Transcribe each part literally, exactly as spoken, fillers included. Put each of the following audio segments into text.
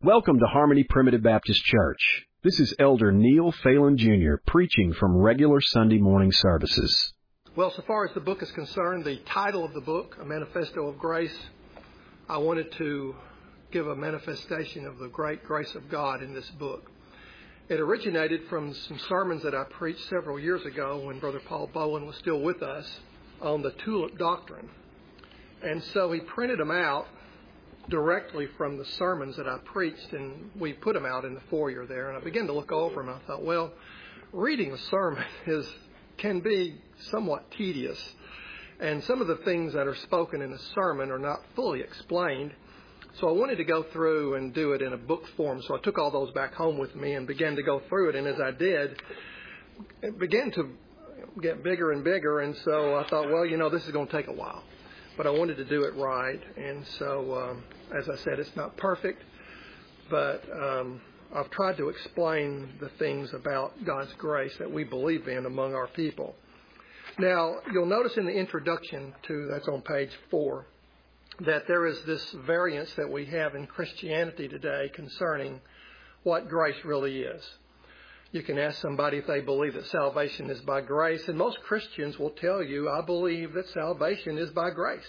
Welcome to Harmony Primitive Baptist Church. This is Elder Neil Phelan Junior preaching from regular Sunday morning services. Well, so far as the book is concerned, the title of the book, A Manifesto of Grace, I wanted to give a manifestation of the great grace of God in this book. It originated from some sermons that I preached several years ago when Brother Paul Bowen was still with us on the tulip doctrine. And so he printed them out directly from the sermons that I preached, and we put them out in the foyer there. And I began to look over them. I thought, well, reading a sermon is can be somewhat tedious, and some of the things that are spoken in a sermon are not fully explained. So I wanted to go through and do it in a book form. So I took all those back home with me and began to go through it. And as I did, it began to get bigger and bigger. And so I thought, well, you know, this is going to take a while. But I wanted to do it right. And so, um, as I said, it's not perfect. But um, I've tried to explain the things about God's grace that we believe in among our people. Now, you'll notice in the introduction to, that's on page four, that there is this variance that we have in Christianity today concerning what grace really is. You can ask somebody if they believe that salvation is by grace, and most Christians will tell you, I believe that salvation is by grace.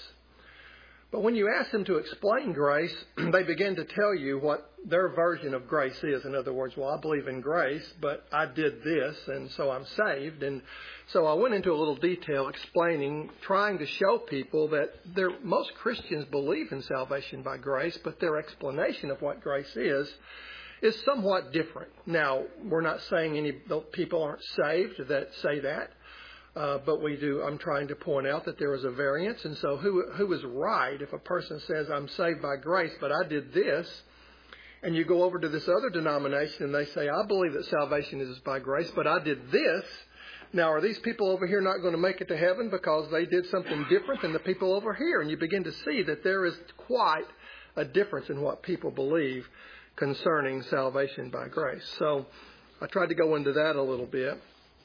But when you ask them to explain grace, they begin to tell you what their version of grace is. In other words, well, I believe in grace, but I did this, and so I'm saved. And so I went into a little detail explaining, trying to show people that most Christians believe in salvation by grace, but their explanation of what grace is is somewhat different. Now, we're not saying any people aren't saved that say that. Uh, but we do. I'm trying to point out that there is a variance. And so who who is right if a person says, I'm saved by grace, but I did this, and you go over to this other denomination and they say, I believe that salvation is by grace, but I did this. Now, are these people over here not going to make it to heaven because they did something different than the people over here? And you begin to see that there is quite a difference in what people believe concerning salvation by grace. So I tried to go into that a little bit.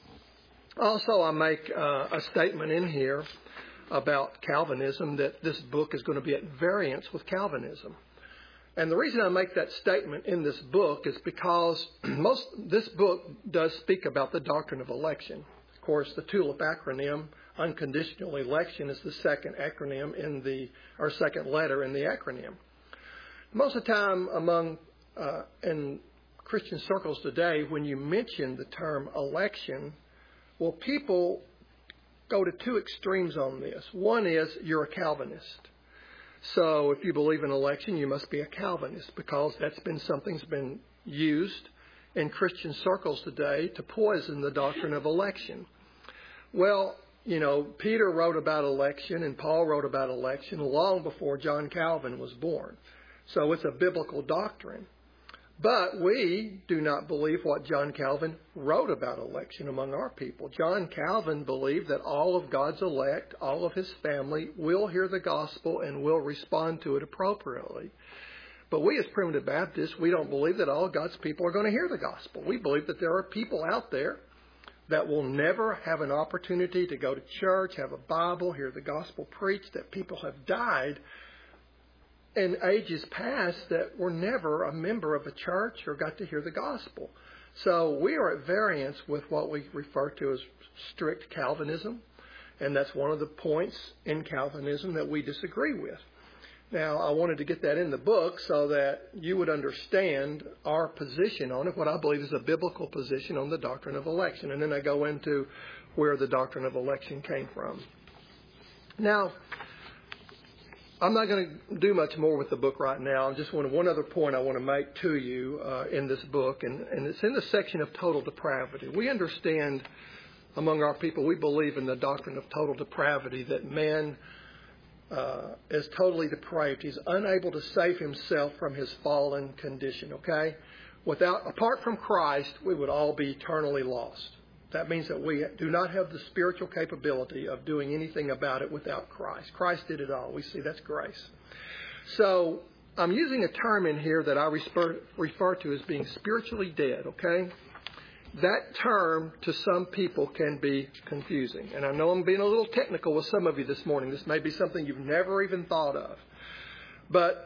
Also, I make uh, a statement in here about Calvinism, that this book is going to be at variance with Calvinism. And the reason I make that statement in this book is because most this book does speak about the doctrine of election. Of course, the TULIP acronym, unconditional election, is the second acronym in the, or second letter in the acronym. Most of the time among, uh, in Christian circles today, when you mention the term election, well, people go to two extremes on this. One is you're a Calvinist. So if you believe in election, you must be a Calvinist, because that's been something that's been used in Christian circles today to poison the doctrine of election. Well, you know, Peter wrote about election and Paul wrote about election long before John Calvin was born. So it's a biblical doctrine. But we do not believe what John Calvin wrote about election among our people. John Calvin believed that all of God's elect, all of his family, will hear the gospel and will respond to it appropriately. But we as Primitive Baptists, we don't believe that all God's people are going to hear the gospel. We believe that there are people out there that will never have an opportunity to go to church, have a Bible, hear the gospel preached, that people have died in ages past that were never a member of a church or got to hear the gospel. So we are at variance with what we refer to as strict Calvinism, and that's one of the points in Calvinism that we disagree with. Now, I wanted to get that in the book so that you would understand our position on it, what I believe is a biblical position on the doctrine of election. And then I go into where the doctrine of election came from. Now, I'm not going to do much more with the book right now. I just want to, one other point I want to make to you uh, in this book, and, and it's in the section of total depravity. We understand among our people, we believe in the doctrine of total depravity, that man uh, is totally depraved. He's unable to save himself from his fallen condition, okay? Without, apart from Christ, we would all be eternally lost. That means that we do not have the spiritual capability of doing anything about it without Christ. Christ did it all. We see that's grace. So I'm using a term in here that I refer, refer to as being spiritually dead, okay? That term to some people can be confusing. And I know I'm being a little technical with some of you this morning. This may be something you've never even thought of. But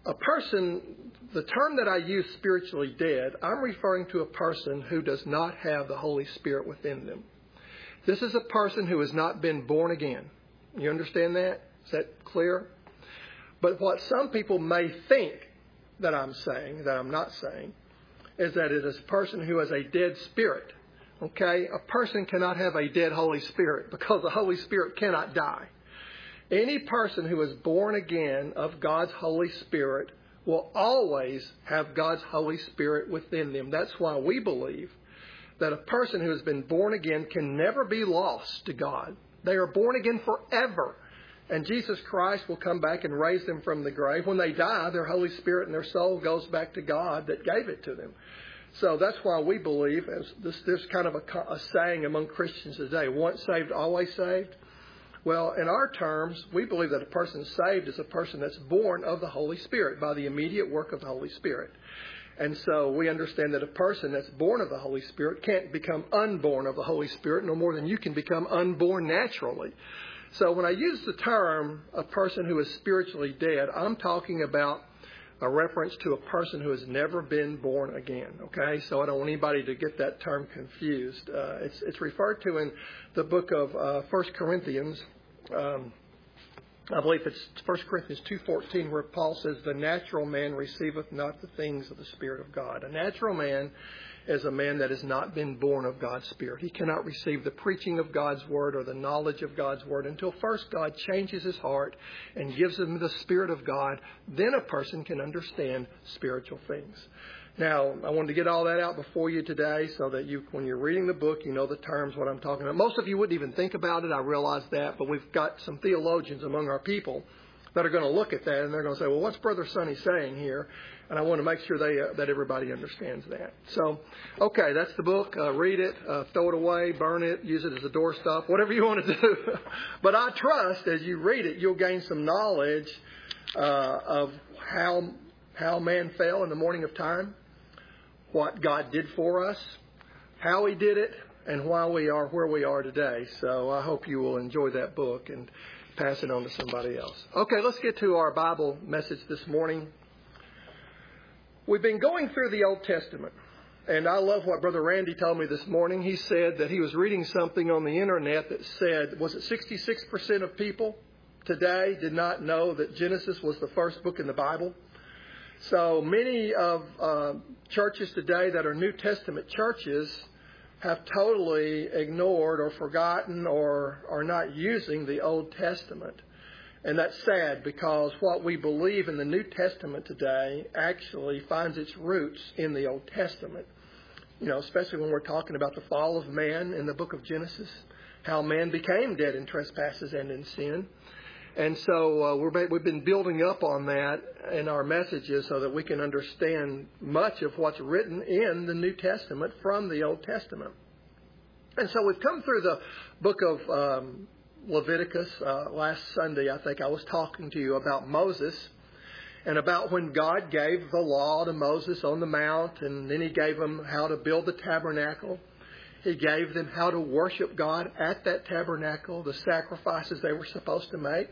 a person, the term that I use, spiritually dead, I'm referring to a person who does not have the Holy Spirit within them. This is a person who has not been born again. You understand that? Is that clear? But what some people may think that I'm saying, that I'm not saying, is that it is a person who has a dead spirit. Okay? A person cannot have a dead Holy Spirit because the Holy Spirit cannot die. Any person who is born again of God's Holy Spirit will always have God's Holy Spirit within them. That's why we believe that a person who has been born again can never be lost to God. They are born again forever. And Jesus Christ will come back and raise them from the grave. When they die, their Holy Spirit and their soul goes back to God that gave it to them. So that's why we believe, as this, there's kind of a, a saying among Christians today, once saved, always saved. Well, in our terms, we believe that a person saved is a person that's born of the Holy Spirit by the immediate work of the Holy Spirit. And so we understand that a person that's born of the Holy Spirit can't become unborn of the Holy Spirit no more than you can become unborn naturally. So when I use the term a person who is spiritually dead, I'm talking about a reference to a person who has never been born again. Okay, so I don't want anybody to get that term confused. Uh, it's, it's referred to in the book of uh, First Corinthians. Um, I believe it's First Corinthians two fourteen where Paul says, "The natural man receiveth not the things of the Spirit of God." A natural man is a man that has not been born of God's Spirit. He cannot receive the preaching of God's Word or the knowledge of God's Word until first God changes his heart and gives him the Spirit of God. Then a person can understand spiritual things. Now, I wanted to get all that out before you today so that you, when you're reading the book, you know the terms, what I'm talking about. Most of you wouldn't even think about it. I realize that. But we've got some theologians among our people that are going to look at that and they're going to say, well, what's Brother Sonny saying here? And I want to make sure they, uh, that everybody understands that. So, okay, that's the book. Uh, read it, uh, throw it away, burn it, use it as a doorstop, whatever you want to do. But I trust as you read it, you'll gain some knowledge uh, of how how man fell in the morning of time, what God did for us, how He did it, and why we are where we are today. So I hope you will enjoy that book and pass it on to somebody else. Okay, let's get to our Bible message this morning. We've been going through the Old Testament, and I love what Brother Randy told me this morning. He said that he was reading something on the internet that said, was it sixty-six percent of people today did not know that Genesis was the first book in the Bible? So many of uh, churches today that are New Testament churches have totally ignored or forgotten or are not using the Old Testament. And that's sad because what we believe in the New Testament today actually finds its roots in the Old Testament. You know, especially when we're talking about the fall of man in the book of Genesis, how man became dead in trespasses and in sin. And so uh, we're, we've been building up on that in our messages so that we can understand much of what's written in the New Testament from the Old Testament. And so we've come through the book of um, Leviticus. Uh, last Sunday, I think I was talking to you about Moses and about when God gave the law to Moses on the mount, and then He gave him how to build the tabernacle. He gave them how to worship God at that tabernacle, the sacrifices they were supposed to make.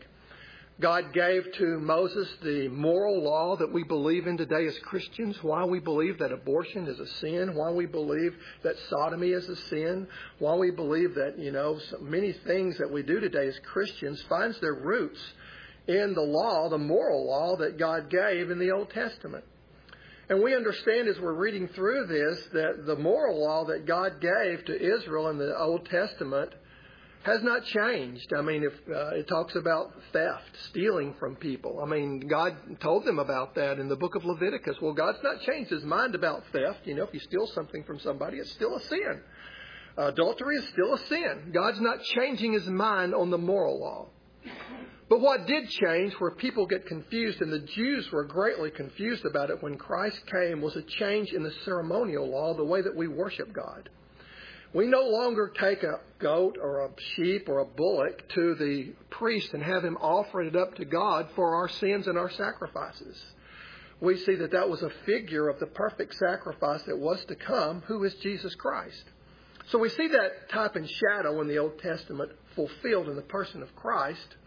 God gave to Moses the moral law that we believe in today as Christians, why we believe that abortion is a sin, why we believe that sodomy is a sin, why we believe that, you know, so many things that we do today as Christians finds their roots in the law, the moral law that God gave in the Old Testament. And we understand as we're reading through this that the moral law that God gave to Israel in the Old Testament has not changed. I mean, if uh, it talks about theft, stealing from people. I mean, God told them about that in the book of Leviticus. Well, God's not changed His mind about theft. You know, if you steal something from somebody, it's still a sin. Uh, adultery is still a sin. God's not changing His mind on the moral law. But what did change, where people get confused, and the Jews were greatly confused about it when Christ came, was a change in the ceremonial law, the way that we worship God. We no longer take a goat or a sheep or a bullock to the priest and have him offer it up to God for our sins and our sacrifices. We see that that was a figure of the perfect sacrifice that was to come, who is Jesus Christ. So we see that type and shadow in the Old Testament fulfilled in the person of Christ.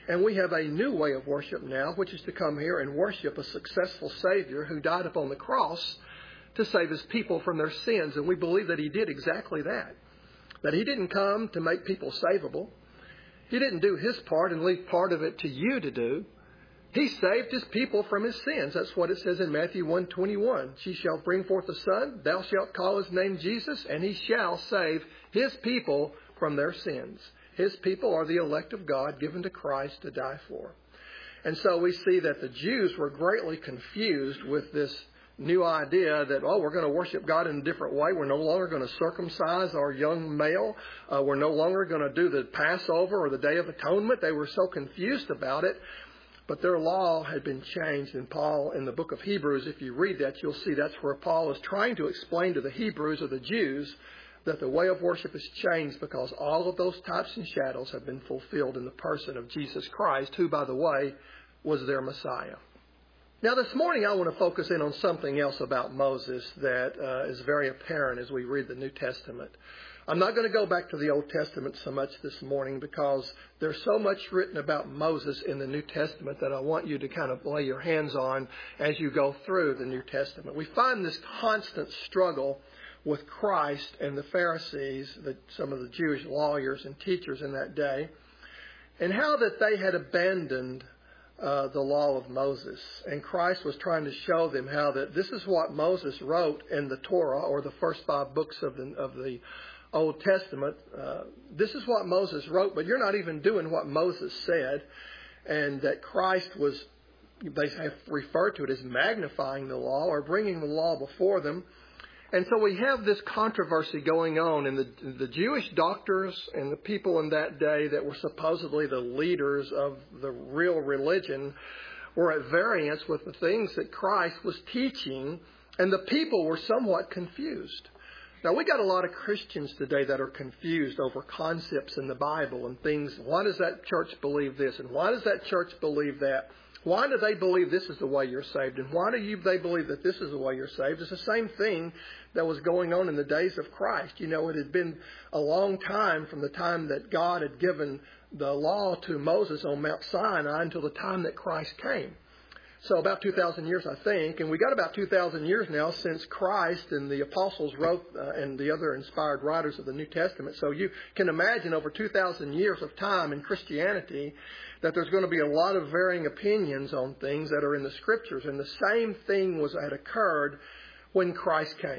And we have a new way of worship now, which is to come here and worship a successful Savior who died upon the cross to save his people from their sins. And we believe that he did exactly that. That he didn't come to make people savable. He didn't do his part and leave part of it to you to do. He saved his people from his sins. That's what it says in Matthew one twenty-one. She shall bring forth a son, thou shalt call his name Jesus, and he shall save his people from their sins. His people are the elect of God given to Christ to die for. And so we see that the Jews were greatly confused with this new idea that, oh, we're going to worship God in a different way. We're no longer going to circumcise our young male. Uh, we're no longer going to do the Passover or the Day of Atonement. They were so confused about it. But their law had been changed. And Paul, in the book of Hebrews, if you read that, you'll see that's where Paul is trying to explain to the Hebrews or the Jews that the way of worship has changed because all of those types and shadows have been fulfilled in the person of Jesus Christ, who, by the way, was their Messiah. Now, this morning I want to focus in on something else about Moses that uh, is very apparent as we read the New Testament. I'm not going to go back to the Old Testament so much this morning because there's so much written about Moses in the New Testament that I want you to kind of lay your hands on as you go through the New Testament. We find this constant struggle with Christ and the Pharisees, the, some of the Jewish lawyers and teachers in that day, and how that they had abandoned uh, the law of Moses. And Christ was trying to show them how that this is what Moses wrote in the Torah, or the first five books of the, of the Old Testament. Uh, this is what Moses wrote, but you're not even doing what Moses said. And that Christ was, they have referred to it as magnifying the law or bringing the law before them. And so we have this controversy going on, and the, the Jewish doctors and the people in that day that were supposedly the leaders of the real religion were at variance with the things that Christ was teaching, and the people were somewhat confused. Now, we got a lot of Christians today that are confused over concepts in the Bible and things. Why does that church believe this? And why does that church believe that? Why do they believe this is the way you're saved? And why do you, they believe that this is the way you're saved? It's the same thing that was going on in the days of Christ. You know, it had been a long time from the time that God had given the law to Moses on Mount Sinai until the time that Christ came. So about two thousand years, I think. And we got about two thousand years now since Christ and the apostles wrote uh, and the other inspired writers of the New Testament. So you can imagine over two thousand years of time in Christianity that there's going to be a lot of varying opinions on things that are in the Scriptures. And the same thing was had occurred when Christ came.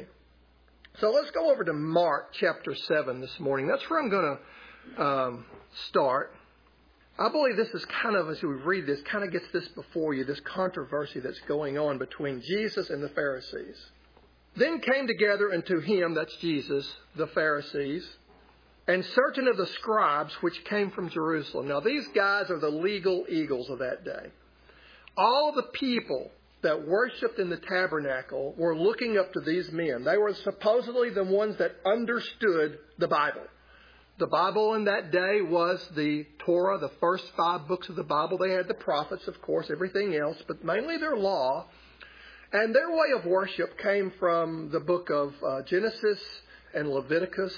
So let's go over to Mark chapter seven this morning. That's where I'm going to um, start. I believe this is kind of, as we read this, kind of gets this before you, this controversy that's going on between Jesus and the Pharisees. Then came together unto him, that's Jesus, the Pharisees, and certain of the scribes which came from Jerusalem. Now, these guys are the legal eagles of that day. All the people that worshipped in the tabernacle were looking up to these men. They were supposedly the ones that understood the Bible. The Bible in that day was the Torah, the first five books of the Bible. They had the prophets, of course, everything else, but mainly their law. And their way of worship came from the book of uh, Genesis and Leviticus,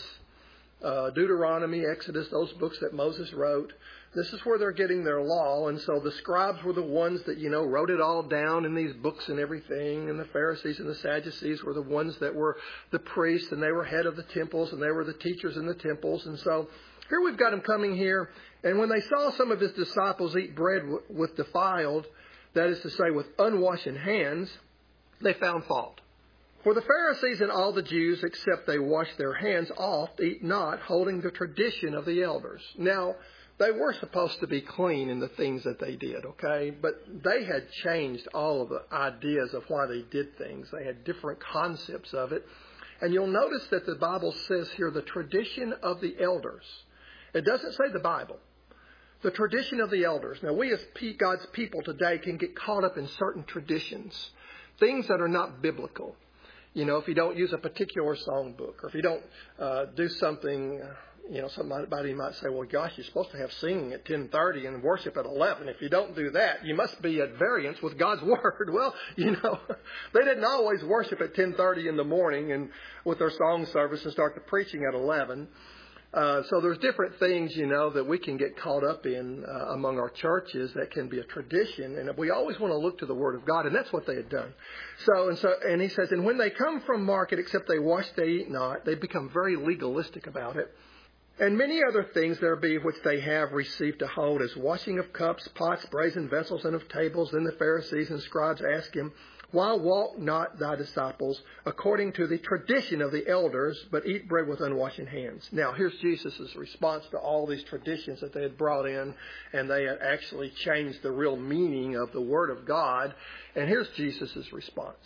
uh, Deuteronomy, Exodus, those books that Moses wrote. This is where they're getting their law. And so the scribes were the ones that, you know, wrote it all down in these books and everything. And the Pharisees and the Sadducees were the ones that were the priests, and they were head of the temples, and they were the teachers in the temples. And so here we've got him coming here. And when they saw some of his disciples eat bread w- with defiled, that is to say with unwashed hands, they found fault. For the Pharisees and all the Jews, except they wash their hands oft, eat not, holding the tradition of the elders. Now, they were supposed to be clean in the things that they did, okay? But they had changed all of the ideas of why they did things. They had different concepts of it. And you'll notice that the Bible says here, the tradition of the elders. It doesn't say the Bible. The tradition of the elders. Now, we as God's people today can get caught up in certain traditions, things that are not biblical. You know, if you don't use a particular songbook, or if you don't uh, do something... You know, somebody might say, well, gosh, you're supposed to have singing at ten thirty and worship at eleven. If you don't do that, you must be at variance with God's Word. Well, you know, they didn't always worship at ten thirty in the morning and with their song service and start the preaching at eleven. Uh, so there's different things, you know, that we can get caught up in uh, among our churches that can be a tradition. And we always want to look to the Word of God. And that's what they had done. So, and so, and he says, and when they come from market, except they wash, they eat not. They become very legalistic about it. And many other things there be which they have received to hold, as washing of cups, pots, brazen vessels, and of tables. Then the Pharisees and scribes ask him, why walk not thy disciples according to the tradition of the elders, but eat bread with unwashed hands? Now, here's Jesus' response to all these traditions that they had brought in, and they had actually changed the real meaning of the Word of God. And here's Jesus' response.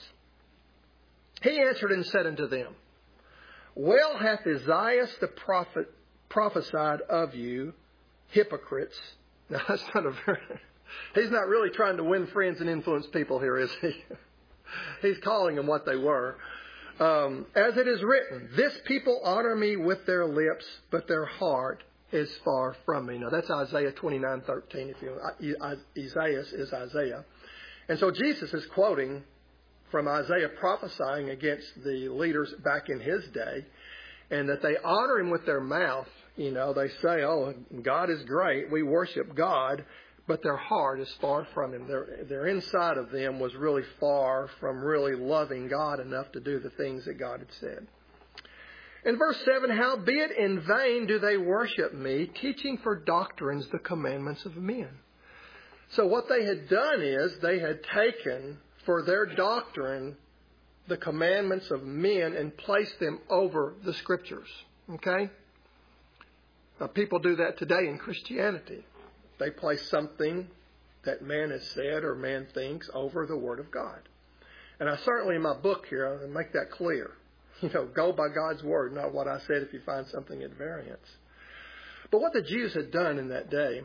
He answered and said unto them, well hath Isaiah the prophet prophesied of you, hypocrites. Now, that's not a very... He's not really trying to win friends and influence people here, is he? He's calling them what they were. Um, as it is written, this people honor me with their lips, but their heart is far from me. Now, that's Isaiah twenty-nine thirteen. If you, Isaiah is Isaiah. And so Jesus is quoting from Isaiah prophesying against the leaders back in his day, and that they honor him with their mouth. You know, they say, oh, God is great. We worship God. But their heart is far from him. Their, their inside of them was really far from really loving God enough to do the things that God had said. In verse seven, howbeit in vain do they worship me, teaching for doctrines the commandments of men. So what they had done is they had taken for their doctrine the commandments of men and placed them over the Scriptures. Okay? Now, people do that today in Christianity. They place something that man has said or man thinks over the Word of God. And I certainly in my book here, I make that clear. You know, go by God's Word, not what I said if you find something at variance. But what the Jews had done in that day,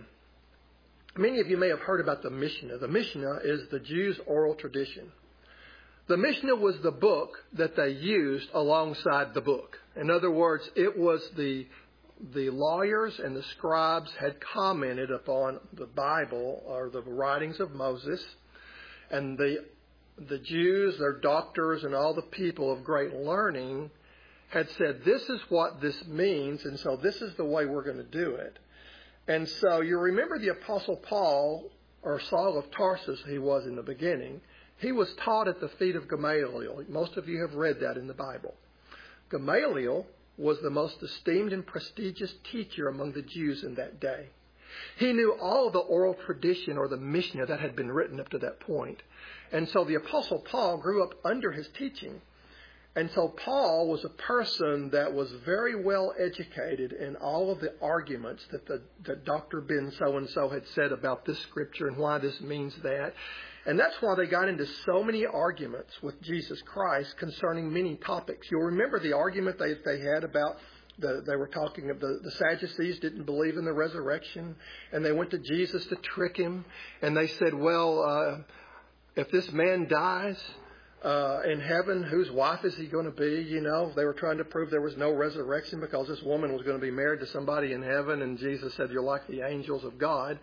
many of you may have heard about the Mishnah. The Mishnah is the Jews' oral tradition. The Mishnah was the book that they used alongside the book. In other words, it was the The lawyers and the scribes had commented upon the Bible or the writings of Moses, and the the Jews, their doctors, and all the people of great learning had said, this is what this means, and so this is the way we're going to do it. And so you remember the Apostle Paul, or Saul of Tarsus he was in the beginning, he was taught at the feet of Gamaliel. Most of you have read that in the Bible. Gamaliel was the most esteemed and prestigious teacher among the Jews in that day. He knew all the oral tradition or the Mishnah that had been written up to that point. And so the Apostle Paul grew up under his teaching. And so Paul was a person that was very well educated in all of the arguments that the that Doctor Ben so-and-so had said about this scripture and why this means that. And that's why they got into so many arguments with Jesus Christ concerning many topics. You'll remember the argument they they had about, the, they were talking of the, the Sadducees didn't believe in the resurrection. And they went to Jesus to trick him. And they said, well, uh, if this man dies uh, in heaven, whose wife is he going to be? You know, they were trying to prove there was no resurrection because this woman was going to be married to somebody in heaven. And Jesus said, you're like the angels of God.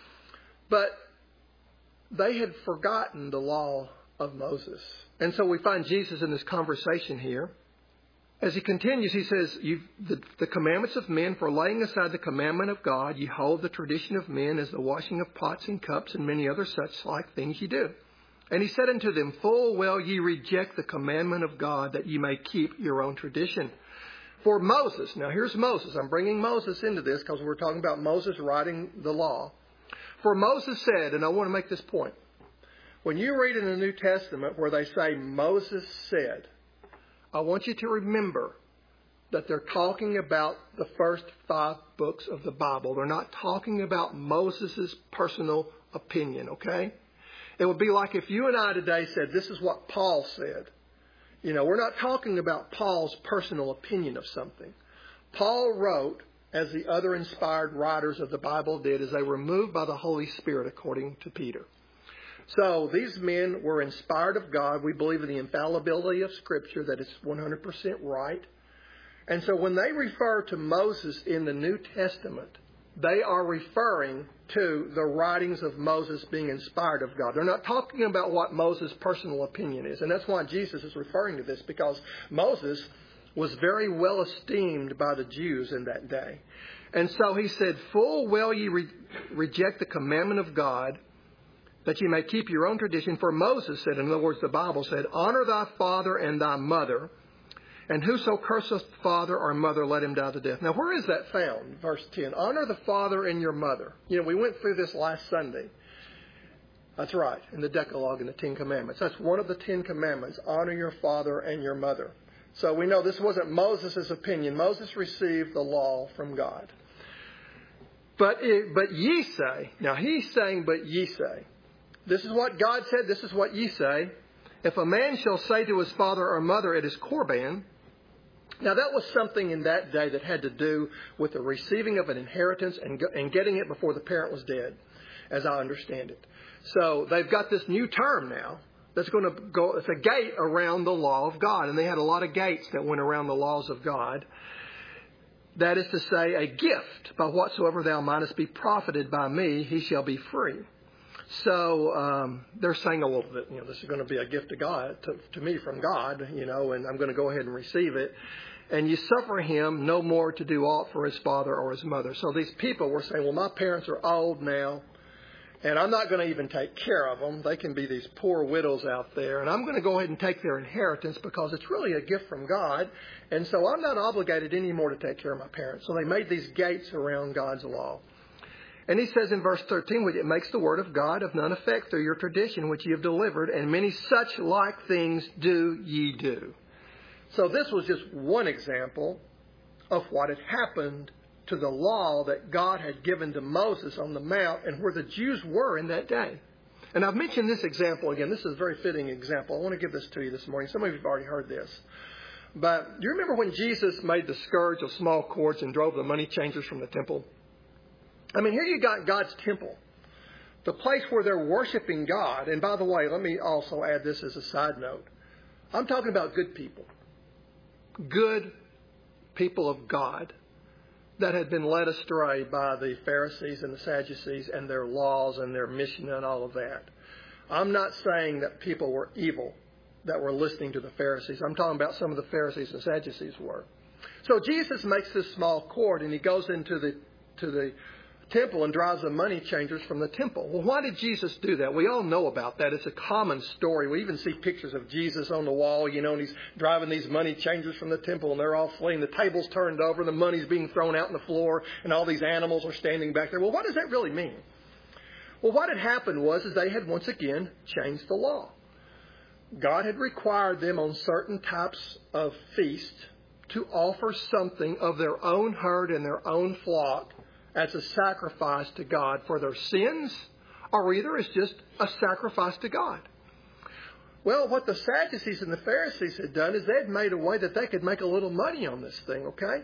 But they had forgotten the law of Moses. And so we find Jesus in this conversation here. As he continues, he says, You've, the, the commandments of men, for laying aside the commandment of God, ye hold the tradition of men as the washing of pots and cups and many other such like things ye do. And he said unto them, full well ye reject the commandment of God, that ye may keep your own tradition. For Moses, now here's Moses. I'm bringing Moses into this because we're talking about Moses writing the law. For Moses said, and I want to make this point, when you read in the New Testament where they say Moses said, I want you to remember that they're talking about the first five books of the Bible. They're not talking about Moses' personal opinion, okay? It would be like if you and I today said, this is what Paul said. You know, we're not talking about Paul's personal opinion of something. Paul wrote, as the other inspired writers of the Bible did, as they were moved by the Holy Spirit, according to Peter. So these men were inspired of God. We believe in the infallibility of Scripture, that it's one hundred percent right. And so when they refer to Moses in the New Testament, they are referring to the writings of Moses being inspired of God. They're not talking about what Moses' personal opinion is. And that's why Jesus is referring to this, because Moses was very well esteemed by the Jews in that day. And so he said, full well ye re- reject the commandment of God, that ye may keep your own tradition. For Moses said, in other words, the Bible said, honor thy father and thy mother, and whoso curseth father or mother, let him die to death. Now, where is that found? Verse ten, honor the father and your mother. You know, we went through this last Sunday. That's right, in the Decalogue and the Ten Commandments. That's one of the Ten Commandments, honor your father and your mother. So we know this wasn't Moses' opinion. Moses received the law from God. But it, but ye say, now he's saying, but ye say. This is what God said, this is what ye say. If a man shall say to his father or mother, it is Korban. Now that was something in that day that had to do with the receiving of an inheritance and, and getting it before the parent was dead, as I understand it. So they've got this new term now that's going to go, it's a gate around the law of God. And they had a lot of gates that went around the laws of God. That is to say, a gift, by whatsoever thou mightest be profited by me, he shall be free. So um, they're saying a little bit, you know, this is going to be a gift to God, to, to me from God, you know, and I'm going to go ahead and receive it. And you suffer him no more to do aught for his father or his mother. So these people were saying, well, my parents are old now, and I'm not going to even take care of them. They can be these poor widows out there. And I'm going to go ahead and take their inheritance because it's really a gift from God. And so I'm not obligated anymore to take care of my parents. So they made these gates around God's law. And he says in verse thirteen, it makes the word of God of none effect through your tradition which ye have delivered, and many such like things do ye do. So this was just one example of what had happened to the law that God had given to Moses on the Mount and where the Jews were in that day. And I've mentioned this example again. This is a very fitting example. I want to give this to you this morning. Some of you have already heard this. But do you remember when Jesus made the scourge of small cords and drove the money changers from the temple? I mean, here you got God's temple, the place where they're worshiping God. And by the way, let me also add this as a side note. I'm talking about good people. Good people of God that had been led astray by the Pharisees and the Sadducees and their laws and their Mishnah and all of that. I'm not saying that people were evil that were listening to the Pharisees. I'm talking about some of the Pharisees and Sadducees were. So Jesus makes this small cord and he goes into the to the temple and drives the money changers from the temple. Well, why did Jesus do that? We all know about that. It's a common story. We even see pictures of Jesus on the wall, you know, and he's driving these money changers from the temple and they're all fleeing. The table's turned over, the money's being thrown out on the floor, and all these animals are standing back there. Well, what does that really mean? Well, what had happened was is they had once again changed the law. God had required them on certain types of feast to offer something of their own herd and their own flock as a sacrifice to God for their sins, or either as just a sacrifice to God. Well, what the Sadducees and the Pharisees had done is they had made a way that they could make a little money on this thing, okay?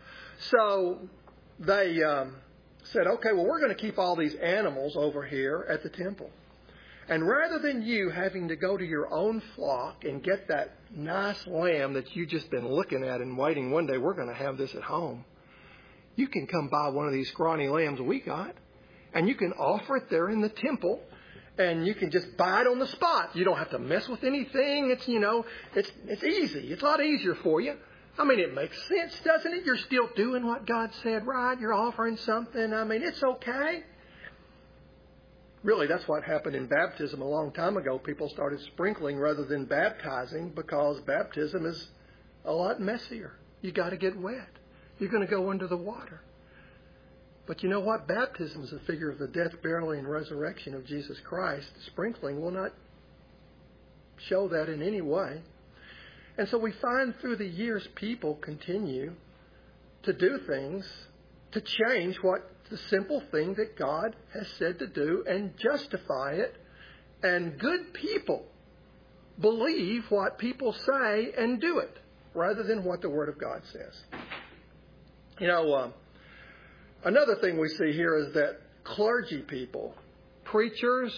So they um, said, okay, well, we're going to keep all these animals over here at the temple. And rather than you having to go to your own flock and get that nice lamb that you've just been looking at and waiting, one day we're going to have this at home, you can come buy one of these scrawny lambs we got, and you can offer it there in the temple, and you can just buy it on the spot. You don't have to mess with anything. It's, you know, it's it's easy. It's a lot easier for you. I mean, it makes sense, doesn't it? You're still doing what God said, right? You're offering something. I mean, it's okay. Really, that's what happened in baptism a long time ago. People started sprinkling rather than baptizing because baptism is a lot messier. You got to get wet. You're going to go under the water. But you know what? Baptism is a figure of the death, burial, and resurrection of Jesus Christ. Sprinkling will not show that in any way. And so we find through the years people continue to do things to change what the simple thing that God has said to do and justify it. And good people believe what people say and do it rather than what the Word of God says. You know, uh, another thing we see here is that clergy people, preachers,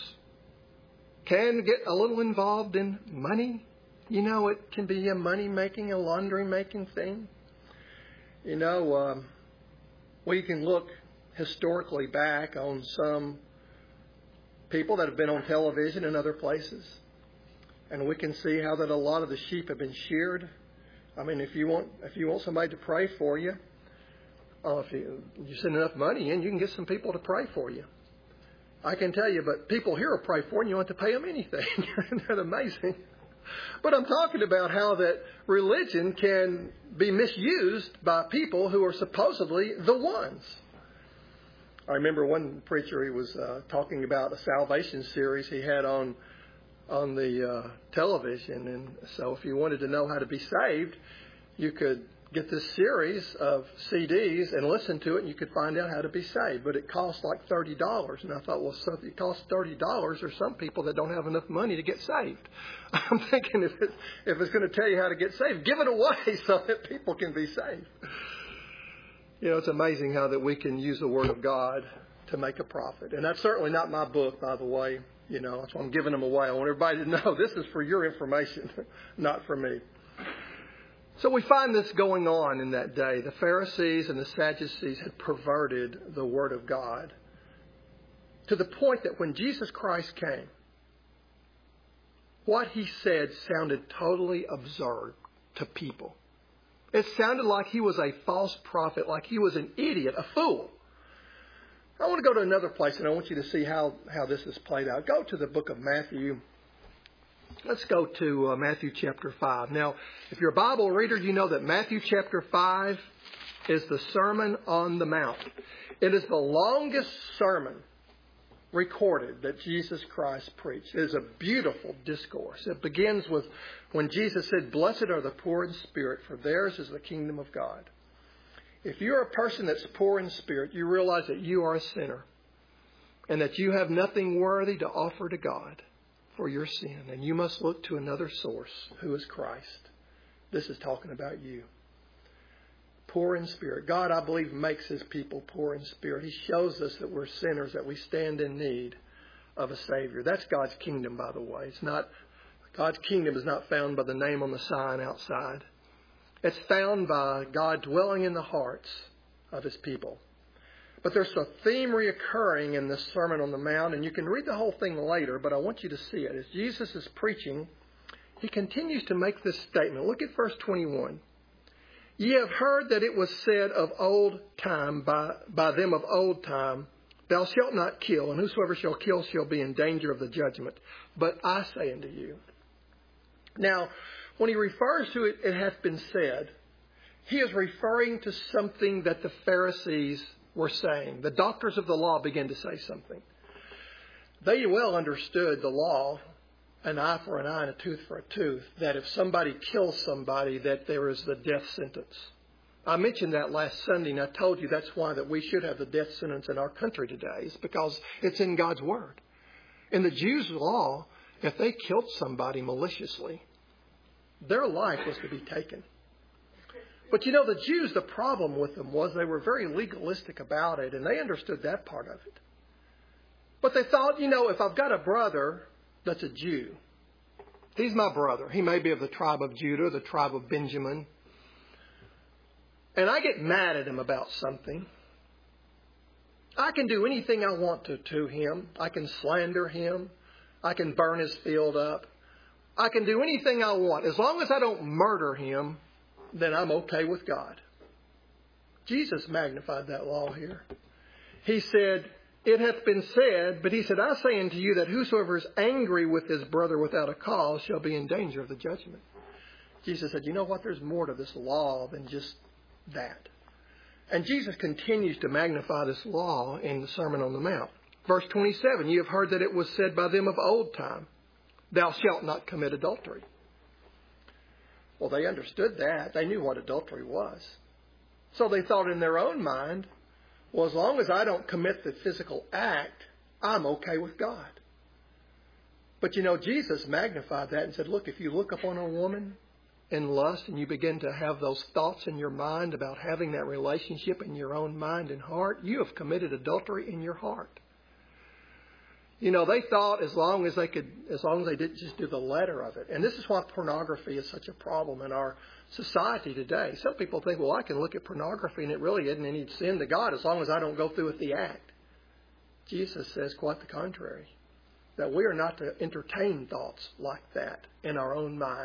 can get a little involved in money. You know, it can be a money-making, a laundry-making thing. You know, um, we can look historically back on some people that have been on television and other places, and we can see how that a lot of the sheep have been sheared I mean, if you want if you want somebody to pray for you, uh, if you, you send enough money in, you can get some people to pray for you. I can tell you, but people here will pray for you, and you don't have to pay them anything. Isn't that amazing? But I'm talking about how that religion can be misused by people who are supposedly the ones. I remember one preacher, he was uh, talking about a salvation series he had on on the uh, television. And so if you wanted to know how to be saved, you could get this series of C Ds and listen to it, and you could find out how to be saved. But it cost like thirty dollars. And I thought, well, so if it costs thirty dollars, there's some people that don't have enough money to get saved. I'm thinking if it's, if it's going to tell you how to get saved, give it away so that people can be saved. You know, it's amazing how that we can use the Word of God to make a profit. And that's certainly not my book, by the way. You know, that's why I'm giving them away. I want everybody to know this is for your information, not for me. So we find this going on in that day. The Pharisees and the Sadducees had perverted the Word of God to the point that when Jesus Christ came, what he said sounded totally absurd to people. It sounded like he was a false prophet, like he was an idiot, a fool. I want to go to another place, and I want you to see how, how this is played out. Go to the book of Matthew. Let's go to uh, Matthew chapter five. Now, if you're a Bible reader, you know that Matthew chapter five is the Sermon on the Mount. It is the longest sermon recorded that Jesus Christ preached. It is a beautiful discourse. It begins with when Jesus said, "Blessed are the poor in spirit, for theirs is the kingdom of God." If you're a person that's poor in spirit, you realize that you are a sinner and that you have nothing worthy to offer to God for your sin. And you must look to another source, who is Christ. This is talking about you. Poor in spirit. God, I believe, makes his people poor in spirit. He shows us that we're sinners, that we stand in need of a Savior. That's God's kingdom, by the way. It's not, God's kingdom is not found by the name on the sign outside. It's found by God dwelling in the hearts of his people. But there's a theme reoccurring in this Sermon on the Mount, and you can read the whole thing later, but I want you to see it. As Jesus is preaching, he continues to make this statement. Look at verse twenty-one. "Ye have heard that it was said of old time, by, by them of old time, Thou shalt not kill, and whosoever shall kill shall be in danger of the judgment. But I say unto you." Now, when he refers to it, it hath been said, he is referring to something that the Pharisees were saying. The doctors of the law began to say something. They well understood the law, an eye for an eye and a tooth for a tooth, that if somebody kills somebody, that there is the death sentence. I mentioned that last Sunday, and I told you that's why that we should have the death sentence in our country today. It's because it's in God's Word. In the Jews' law, if they killed somebody maliciously, their life was to be taken. But you know, the Jews, the problem with them was they were very legalistic about it, and they understood that part of it. But they thought, you know, if I've got a brother that's a Jew, he's my brother. He may be of the tribe of Judah, the tribe of Benjamin. And I get mad at him about something. I can do anything I want to to him. I can slander him. I can burn his field up. I can do anything I want. As long as I don't murder him, then I'm okay with God. Jesus magnified that law here. He said, "It hath been said," but he said, "I say unto you that whosoever is angry with his brother without a cause shall be in danger of the judgment." Jesus said, you know what? There's more to this law than just that. And Jesus continues to magnify this law in the Sermon on the Mount. Verse twenty-seven, "You have heard that it was said by them of old time, Thou shalt not commit adultery." Well, they understood that. They knew what adultery was. So they thought in their own mind, well, as long as I don't commit the physical act, I'm okay with God. But you know, Jesus magnified that and said, look, if you look upon a woman in lust and you begin to have those thoughts in your mind about having that relationship in your own mind and heart, you have committed adultery in your heart. You know, they thought as long as they could, as long as they didn't just do the letter of it. And this is why pornography is such a problem in our society today. Some people think, well, I can look at pornography and it really isn't any sin to God as long as I don't go through with the act. Jesus says quite the contrary, that we are not to entertain thoughts like that in our own mind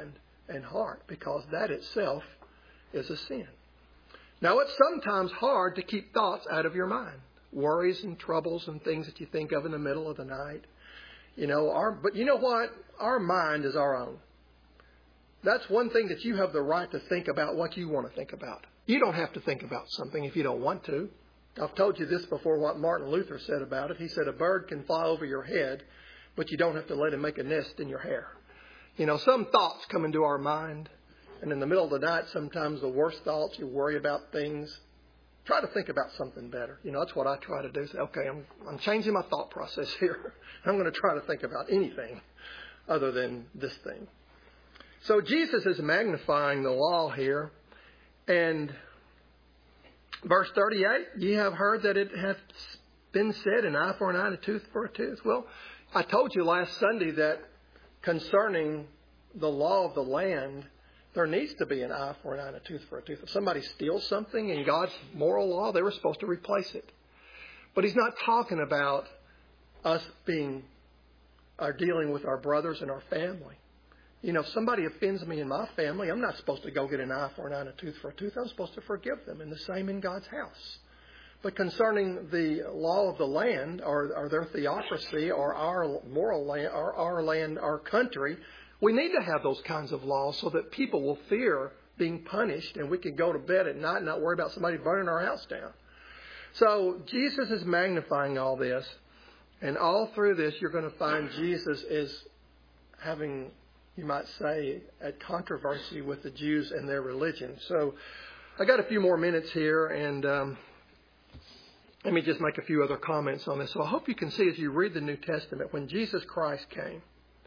and heart, because that itself is a sin. Now, it's sometimes hard to keep thoughts out of your mind, worries and troubles and things that you think of in the middle of the night. You know, our, but you know what? Our mind is our own. That's one thing that you have the right to think about what you want to think about. You don't have to think about something if you don't want to. I've told you this before, what Martin Luther said about it. He said, a bird can fly over your head, but you don't have to let him make a nest in your hair. You know, some thoughts come into our mind, and in the middle of the night, sometimes the worst thoughts, you worry about things. Try to think about something better. You know, that's what I try to do. Say, okay, I'm, I'm changing my thought process here. I'm going to try to think about anything other than this thing. So Jesus is magnifying the law here. And verse thirty-eight, ye have heard that it hath been said, an eye for an eye, and a tooth for a tooth. Well, I told you last Sunday that concerning the law of the land, there needs to be an eye for an eye and a tooth for a tooth. If somebody steals something in God's moral law, they were supposed to replace it. But he's not talking about us being, or dealing with our brothers and our family. You know, if somebody offends me in my family, I'm not supposed to go get an eye for an eye and a tooth for a tooth. I'm supposed to forgive them, and the same in God's house. But concerning the law of the land, or, or their theocracy, or our moral land, or our land, our country, we need to have those kinds of laws so that people will fear being punished, and we can go to bed at night and not worry about somebody burning our house down. So Jesus is magnifying all this, and all through this, you're going to find Jesus is having, you might say, a controversy with the Jews and their religion. So I got a few more minutes here, and um, let me just make a few other comments on this. So I hope you can see as you read the New Testament, when Jesus Christ came,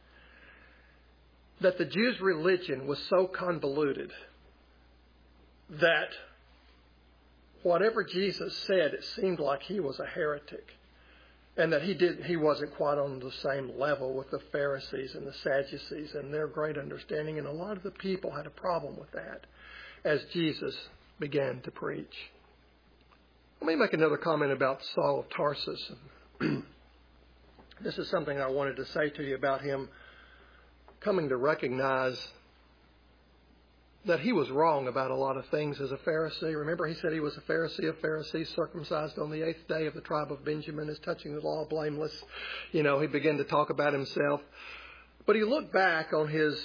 that the Jews' religion was so convoluted that whatever Jesus said, it seemed like he was a heretic. And that he did he wasn't quite on the same level with the Pharisees and the Sadducees and their great understanding. And a lot of the people had a problem with that as Jesus began to preach. Let me make another comment about Saul of Tarsus. This is something I wanted to say to you about him coming to recognize that he was wrong about a lot of things as a Pharisee. Remember, he said he was a Pharisee of Pharisees, circumcised on the eighth day of the tribe of Benjamin, as touching the law, blameless. You know, he began to talk about himself. But he looked back on his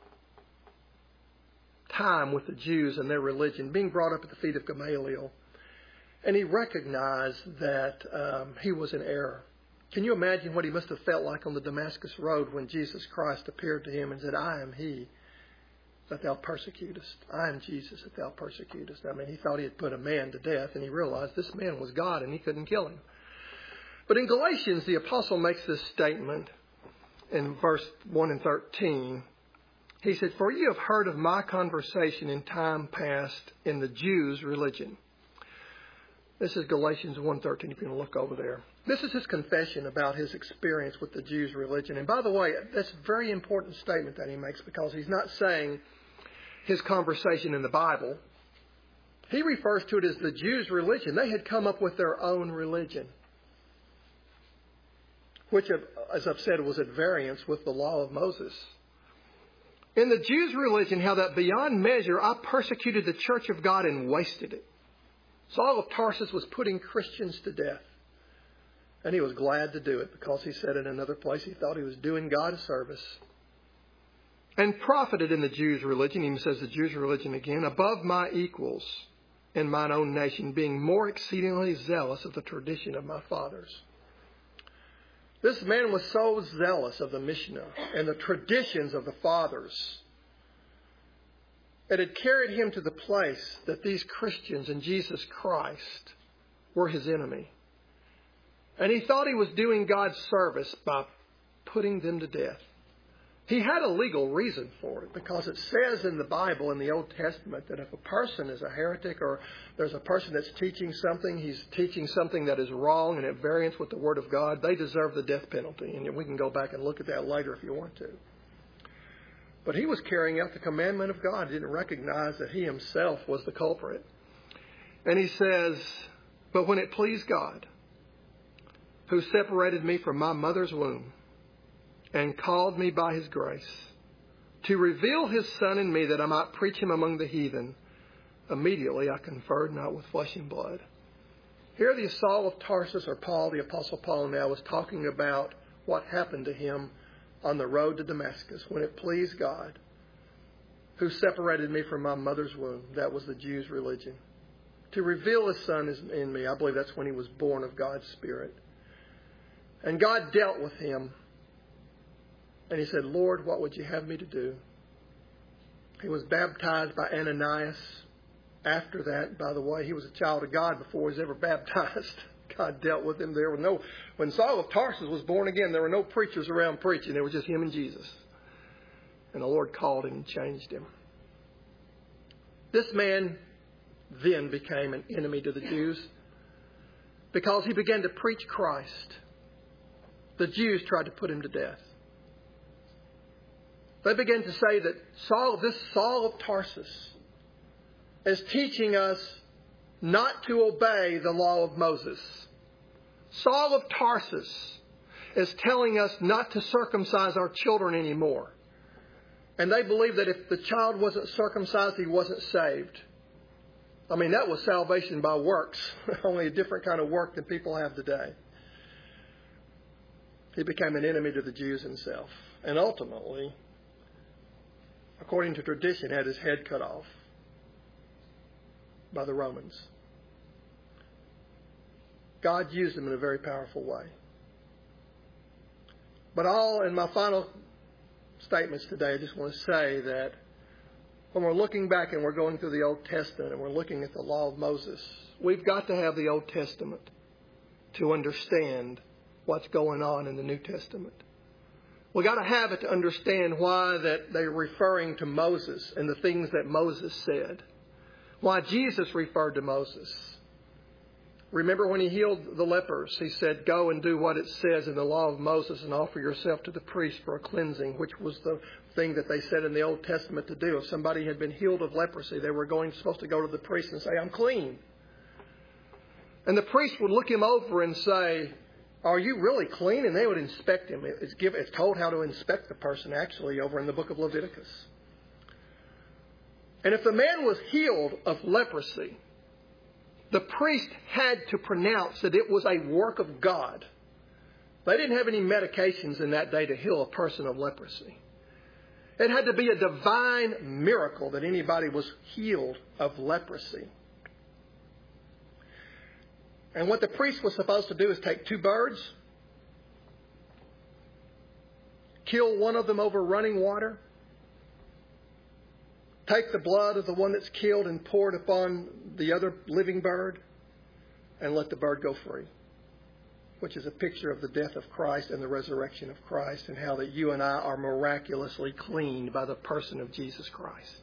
time with the Jews and their religion, being brought up at the feet of Gamaliel, and he recognized that um, he was in error. Can you imagine what he must have felt like on the Damascus Road when Jesus Christ appeared to him and said, I am he that thou persecutest. I am Jesus that thou persecutest. I mean, he thought he had put a man to death, and he realized this man was God and he couldn't kill him. But in Galatians, the apostle makes this statement in verse one and thirteen. He said, for you have heard of my conversation in time past in the Jews' religion. This is Galatians one thirteen, if you want to look over there. This is his confession about his experience with the Jews' religion. And by the way, that's a very important statement that he makes, because he's not saying his conversation in the Bible. He refers to it as the Jews' religion. They had come up with their own religion, which, as I've said, was at variance with the law of Moses. In the Jews' religion, how that beyond measure I persecuted the church of God and wasted it. Saul of Tarsus was putting Christians to death. And he was glad to do it, because he said in another place he thought he was doing God a service. And profited in the Jews' religion, he says the Jews' religion again, above my equals in mine own nation, being more exceedingly zealous of the tradition of my fathers. This man was so zealous of the Mishnah and the traditions of the fathers, it had carried him to the place that these Christians and Jesus Christ were his enemy. And he thought he was doing God's service by putting them to death. He had a legal reason for it, because it says in the Bible, in the Old Testament, that if a person is a heretic, or there's a person that's teaching something, he's teaching something that is wrong and at variance with the Word of God, they deserve the death penalty. And we can go back and look at that later if you want to. But he was carrying out the commandment of God. He didn't recognize that he himself was the culprit. And he says, but when it pleased God, who separated me from my mother's womb and called me by his grace, to reveal his Son in me that I might preach him among the heathen. Immediately I conferred not with flesh and blood. Here the Saul of Tarsus, or Paul, the Apostle Paul now, was talking about what happened to him on the road to Damascus when it pleased God, who separated me from my mother's womb. That was the Jews' religion. To reveal his Son in me. I believe that's when he was born of God's Spirit. And God dealt with him. And he said, Lord, what would you have me to do? He was baptized by Ananias. After that, by the way, he was a child of God before he was ever baptized. God dealt with him. There were no, when Saul of Tarsus was born again, there were no preachers around preaching. It was just him and Jesus. And the Lord called him and changed him. This man then became an enemy to the Jews because he began to preach Christ. The Jews tried to put him to death. They began to say that Saul, this Saul of Tarsus, is teaching us not to obey the law of Moses. Saul of Tarsus is telling us not to circumcise our children anymore. And they believed that if the child wasn't circumcised, he wasn't saved. I mean, that was salvation by works, only a different kind of work than people have today. He became an enemy to the Jews himself. And ultimately, according to tradition, had his head cut off by the Romans. God used him in a very powerful way. But all in my final statements today, I just want to say that when we're looking back and we're going through the Old Testament and we're looking at the law of Moses, we've got to have the Old Testament to understand what's going on in the New Testament. We've got to have it to understand why that they're referring to Moses and the things that Moses said. Why Jesus referred to Moses. Remember when he healed the lepers, he said, go and do what it says in the law of Moses and offer yourself to the priest for a cleansing, which was the thing that they said in the Old Testament to do. If somebody had been healed of leprosy, they were going supposed to go to the priest and say, I'm clean. And the priest would look him over and say, are you really clean? And they would inspect him. It's, give, it's told how to inspect the person actually over in the book of Leviticus. And if the man was healed of leprosy, the priest had to pronounce that it was a work of God. They didn't have any medications in that day to heal a person of leprosy. It had to be a divine miracle that anybody was healed of leprosy. And what the priest was supposed to do is take two birds, kill one of them over running water, take the blood of the one that's killed and pour it upon the other living bird, and let the bird go free, which is a picture of the death of Christ and the resurrection of Christ and how that you and I are miraculously cleaned by the person of Jesus Christ.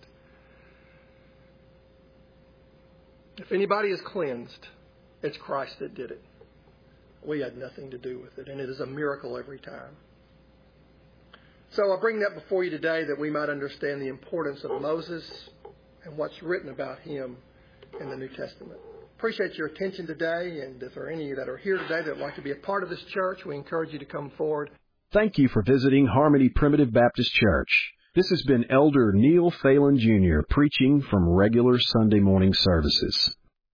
If anybody is cleansed, it's Christ that did it. We had nothing to do with it, and it is a miracle every time. So I bring that before you today that we might understand the importance of Moses and what's written about him in the New Testament. Appreciate your attention today, and if there are any that are here today that would like to be a part of this church, we encourage you to come forward. Thank you for visiting Harmony Primitive Baptist Church. This has been Elder Neil Phelan Junior preaching from regular Sunday morning services.